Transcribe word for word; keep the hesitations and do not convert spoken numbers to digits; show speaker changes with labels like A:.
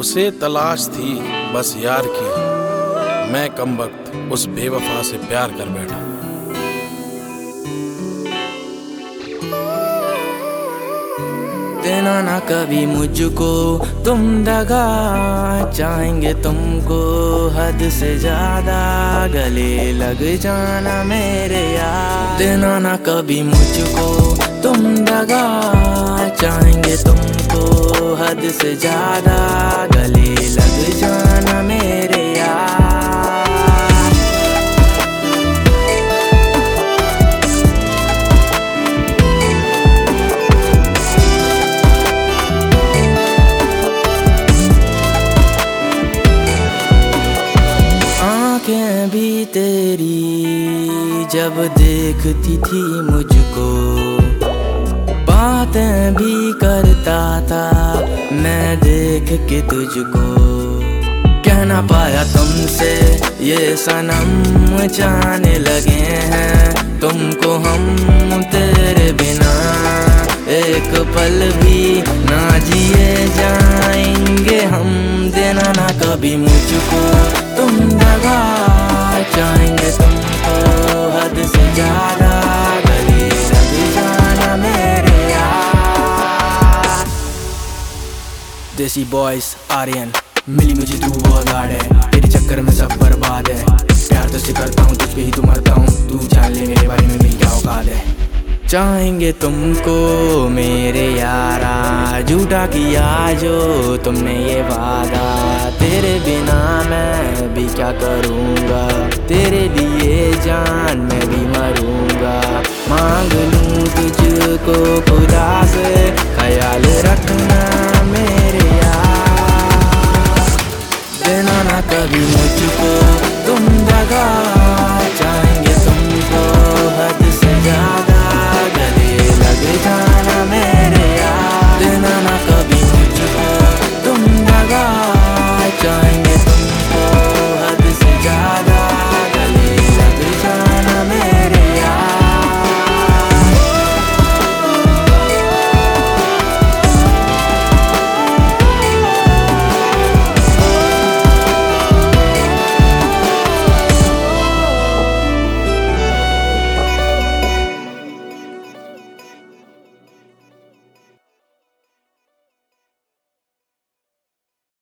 A: उसे तलाश थी बस यार की, मैं कमबख्त उस बेवफा से प्यार कर बैठा।
B: देना ना कभी मुझको तुम दगा, चाहेंगे तुमको हद से ज्यादा, गले लग जाना मेरे यार। देना ना कभी मुझको तुम दगा, चाहेंगे तुमको हद से ज्यादा, गले लग जाना मेरे यार। आँखें भी तेरी जब देखती थी मुझको, बातें भी करता था मैं देख के तुझको। कह ना पाया तुमसे ये सनम, जाने लगे हैं तुमको हम, तेरे बिना एक पल भी ना जिए जाएंगे हम। देना ना कभी मुझको तुम दगा, चाहेंगे तुमको हद से ज्यादा, गले लग जाना मेरे यार। देसी बॉयज आर्यन, मिली मुझे तू बहुत हार्ड है, तेरे चक्कर में सब बर्बाद है। प्यार तो से करता हूँ तुझ पे ही तो मरता हूँ, तू जान ले मेरे बारे में मेरी क्या औकात है। चाहेंगे तुमको मेरे यारा, झूठा किया जो तुमने ये वादा, तेरे बिना मैं भी क्या करूँगा, तेरे लिए जान मैं भी मरूँगा। मांग लूँ तुझको खुदा से, ख्याल रखना मेरे यार। देना ना कभी